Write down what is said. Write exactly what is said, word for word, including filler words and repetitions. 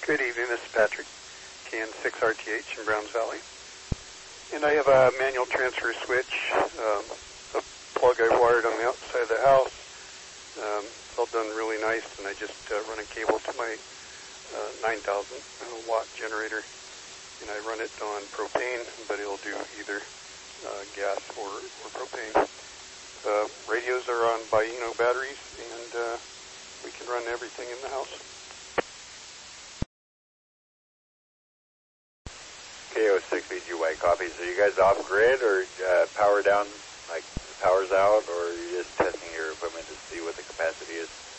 Good evening, this is Patrick, K N six R T H in Browns Valley. And I have a manual transfer switch, um, a plug I wired on the outside of the house. Um, it's all done really nice, and I just uh, run a cable to my uh, nine thousand watt generator, and I run it on propane, but it'll do either uh, gas or, or propane. Uh, radios are on Bioenno batteries, and uh, we can run everything in the house. K O six B G Y copy. So you guys off grid or uh, power down, like power's out, or are you just testing your equipment to see what the capacity is?